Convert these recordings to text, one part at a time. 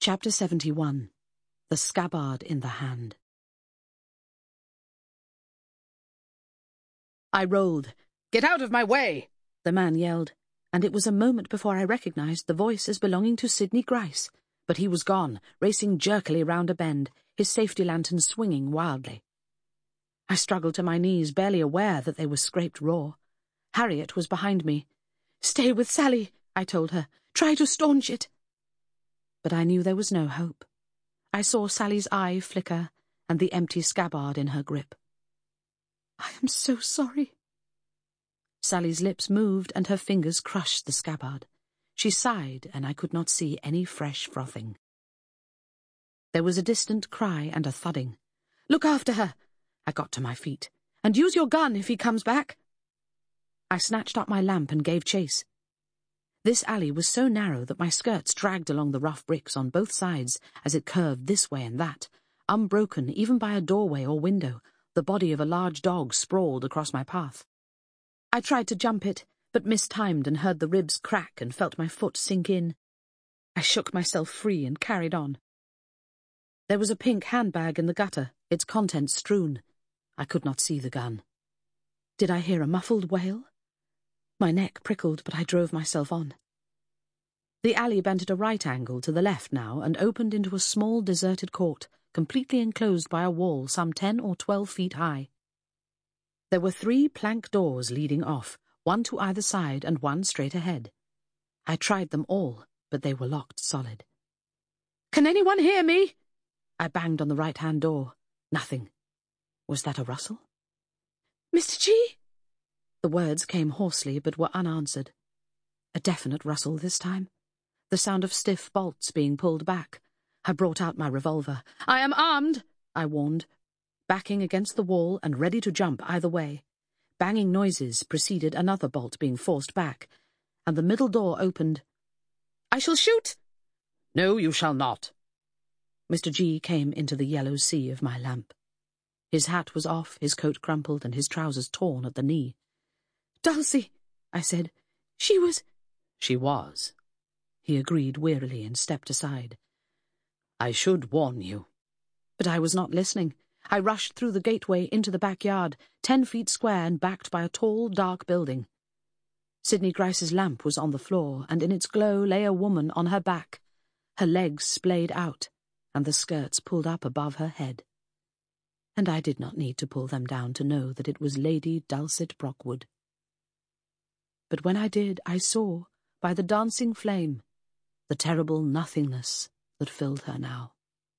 Chapter 71. The Scabbard in the Hand. I rolled. "Get out of my way!" the man yelled, and it was a moment before I recognized the voice as belonging to Sidney Gryce. But he was gone, racing jerkily round a bend, his safety lantern swinging wildly. I struggled to my knees, barely aware that they were scraped raw. Harriet was behind me. "Stay with Sally," I told her. "Try to staunch it." But I knew there was no hope. I saw Sally's eye flicker and the empty scabbard in her grip. "I am so sorry." Sally's lips moved and her fingers crushed the scabbard. She sighed, and I could not see any fresh frothing. There was a distant cry and a thudding. "Look after her!" I got to my feet. "And use your gun if he comes back." I snatched up my lamp and gave chase. This alley was so narrow that my skirts dragged along the rough bricks on both sides as it curved this way and that, unbroken even by a doorway or window. The body of a large dog sprawled across my path. I tried to jump it, but mistimed and heard the ribs crack and felt my foot sink in. I shook myself free and carried on. There was a pink handbag in the gutter, its contents strewn. I could not see the gun. Did I hear a muffled wail? My neck prickled, but I drove myself on. The alley bent at a right angle to the left now and opened into a small deserted court, completely enclosed by a wall some 10 or 12 feet high. There were 3 plank doors leading off, one to either side and one straight ahead. I tried them all, but they were locked solid. "Can anyone hear me?" I banged on the right-hand door. Nothing. Was that a rustle? "Mr. G?" The words came hoarsely but were unanswered. A definite rustle this time. The sound of stiff bolts being pulled back. I brought out my revolver. "I am armed," I warned, backing against the wall and ready to jump either way. Banging noises preceded another bolt being forced back, and the middle door opened. "I shall shoot!" "No, you shall not." Mr. G came into the yellow sea of my lamp. His hat was off, his coat crumpled, and his trousers torn at the knee. "Dulcie," I said. "She was—" "She was," he agreed wearily and stepped aside. "I should warn you." But I was not listening. I rushed through the gateway into the backyard, 10 feet square and backed by a tall, dark building. Sidney Gryce's lamp was on the floor, and in its glow lay a woman on her back, her legs splayed out, and the skirts pulled up above her head. And I did not need to pull them down to know that it was Lady Dulcet Brockwood. But when I did, I saw, by the dancing flame, the terrible nothingness that filled her now.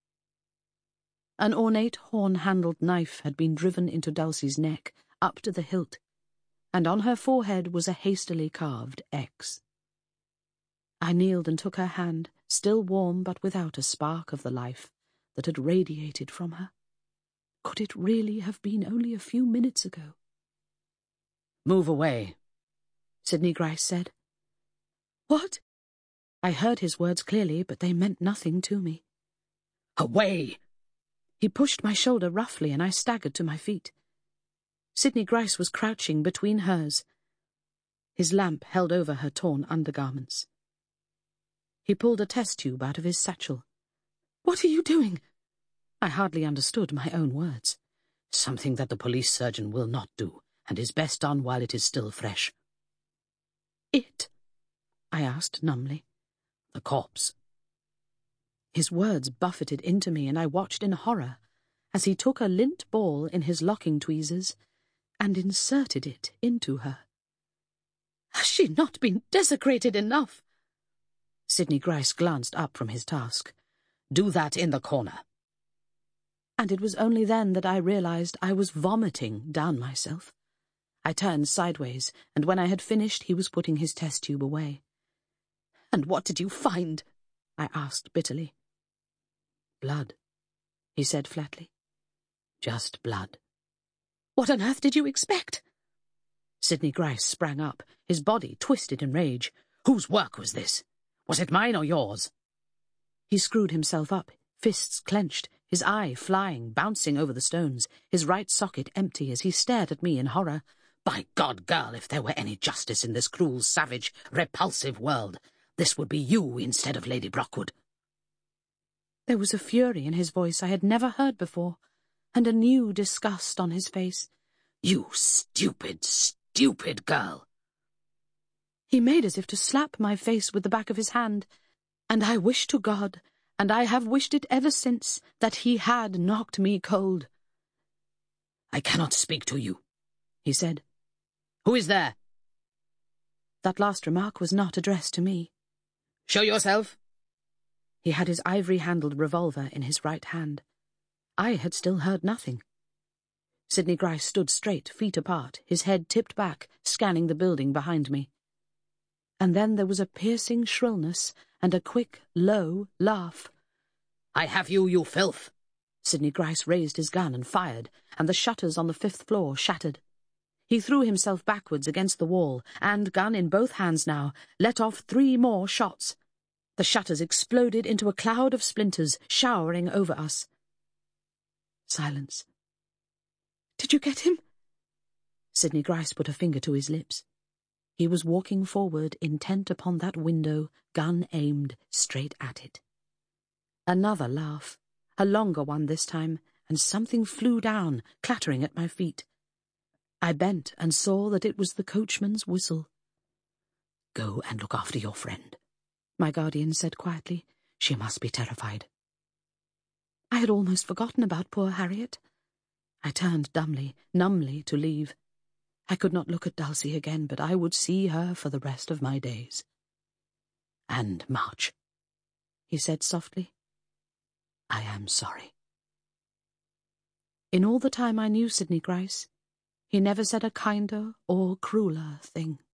An ornate horn-handled knife had been driven into Dulcie's neck, up to the hilt, and on her forehead was a hastily carved X. I kneeled and took her hand, still warm but without a spark of the life that had radiated from her. Could it really have been only a few minutes ago? "Move away," Sidney Gryce said. "What?" I heard his words clearly, but they meant nothing to me. "Away!" He pushed my shoulder roughly, and I staggered to my feet. Sidney Gryce was crouching between hers. His lamp held over her torn undergarments. He pulled a test tube out of his satchel. "What are you doing?" I hardly understood my own words. "Something that the police surgeon will not do, and is best done while it is still fresh." "It?" I asked numbly. "The corpse." His words buffeted into me, and I watched in horror as he took a lint ball in his locking tweezers and inserted it into her. "Has she not been desecrated enough?" Sidney Gryce glanced up from his task. "Do that in the corner." And it was only then that I realized I was vomiting down myself. I turned sideways, and when I had finished, he was putting his test tube away. "And what did you find?" I asked bitterly. "Blood," he said flatly. "Just blood." "What on earth did you expect?" Sidney Gryce sprang up, his body twisted in rage. "Whose work was this? Was it mine or yours?" He screwed himself up, fists clenched, his eye flying, bouncing over the stones, his right socket empty as he stared at me in horror. "By God, girl, if there were any justice in this cruel, savage, repulsive world, this would be you instead of Lady Brockwood." There was a fury in his voice I had never heard before, and a new disgust on his face. "You stupid, stupid girl!" He made as if to slap my face with the back of his hand, and I wish to God, and I have wished it ever since, that he had knocked me cold. "I cannot speak to you," he said. "Who is there?" That last remark was not addressed to me. "Show yourself." He had his ivory-handled revolver in his right hand. I had still heard nothing. Sidney Gryce stood straight, feet apart, his head tipped back, scanning the building behind me. And then there was a piercing shrillness and a quick, low laugh. "I have you, you filth!" Sidney Gryce raised his gun and fired, and the shutters on the 5th floor shattered. He threw himself backwards against the wall, and, gun in both hands now, let off 3 more shots. The shutters exploded into a cloud of splinters, showering over us. Silence. "Did you get him?" Sidney Gryce put a finger to his lips. He was walking forward, intent upon that window, gun aimed straight at it. Another laugh, a longer one this time, and something flew down, clattering at my feet. I bent and saw that it was the coachman's whistle. "Go and look after your friend," my guardian said quietly. "She must be terrified." I had almost forgotten about poor Harriet. I turned dumbly, numbly to leave. I could not look at Dulcie again, but I would see her for the rest of my days. "And March," he said softly. "I am sorry." In all the time I knew Sidney Gryce, he never said a kinder or crueler thing.